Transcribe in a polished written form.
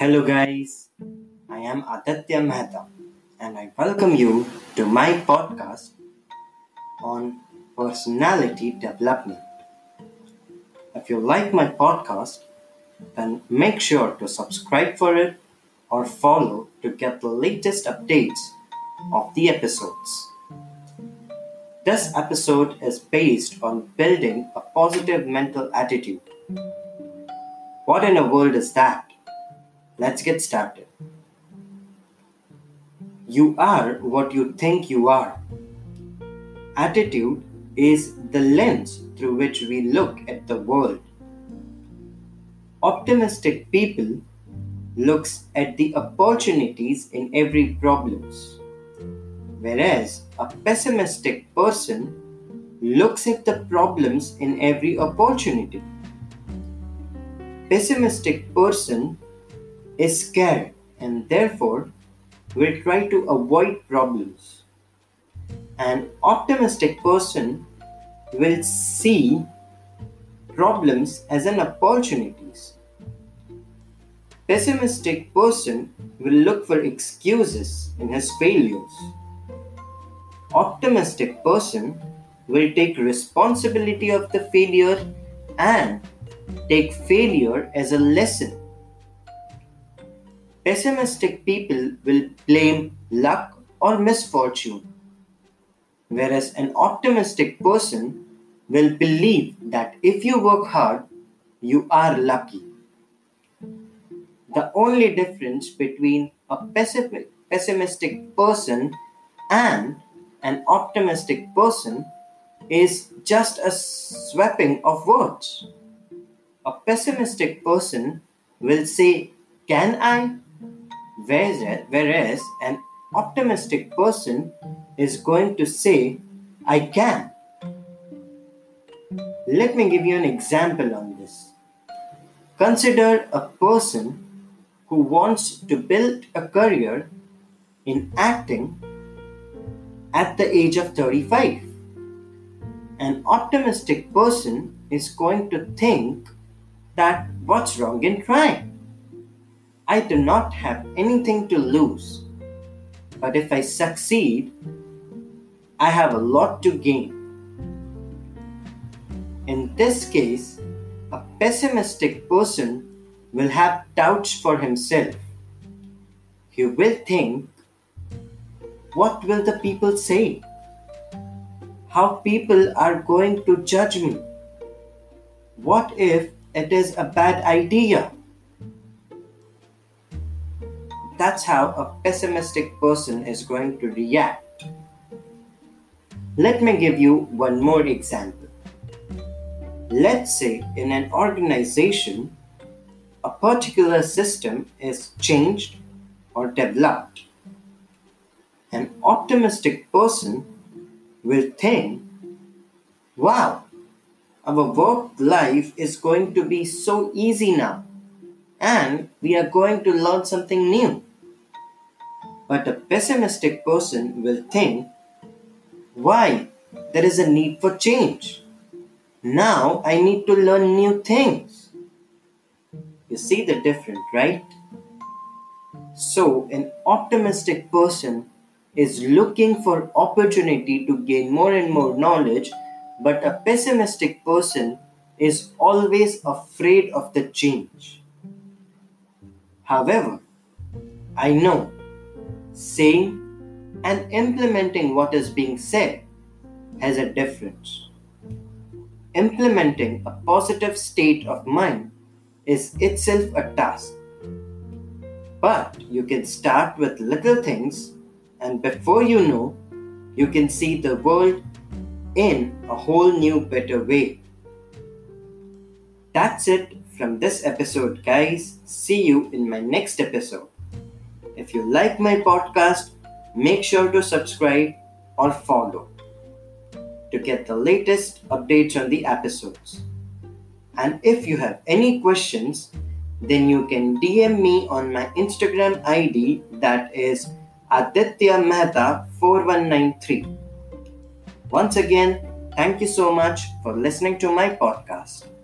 Hello, guys. I am Aditya Mehta and I welcome you to my podcast on personality development. If you like my podcast, then make sure to subscribe for it or follow to get the latest updates of the episodes. This episode is based on building a positive mental attitude. What in a world is that? Let's get started. You are what you think you are. Attitude is the lens through which we look at the world. Optimistic people looks at the opportunities in every problems, whereas a pessimistic person looks at the problems in every opportunity. Pessimistic person is scared and therefore will try to avoid problems. An optimistic person will see problems as an opportunities. Pessimistic person will look for excuses in his failures. Optimistic person will take responsibility of the failure and take failure as a lesson. Pessimistic people will blame luck or misfortune, whereas an optimistic person will believe that if you work hard, you are lucky. The only difference between a pessimistic person and an optimistic person is just a swapping of words. A pessimistic person will say, "Can I?" Whereas an optimistic person is going to say, "I can." Let me give you an example on this. Consider a person who wants to build a career in acting at the age of 35. An optimistic person is going to think that what's wrong in trying? I do not have anything to lose, but if I succeed, I have a lot to gain. In this case, a pessimistic person will have doubts for himself. He will think, what will the people say? How people are going to judge me? What if it is a bad idea? That's how a pessimistic person is going to react. Let me give you one more example. Let's say in an organization, a particular system is changed or developed. An optimistic person will think, wow, our work life is going to be so easy now, and we are going to learn something new. But a pessimistic person will think, why? There is a need for change. Now I need to learn new things. You see the difference, right? So an optimistic person is looking for opportunity to gain more and more knowledge, but a pessimistic person is always afraid of the change. However, I know saying and implementing what is being said has a difference. Implementing a positive state of mind is itself a task. But you can start with little things, and before you know, you can see the world in a whole new, better way. That's it from this episode, guys. See you in my next episode. If you like my podcast, make sure to subscribe or follow to get the latest updates on the episodes. And if you have any questions, then you can DM me on my Instagram ID, that is Aditya Mehta 4193. Once again, thank you so much for listening to my podcast.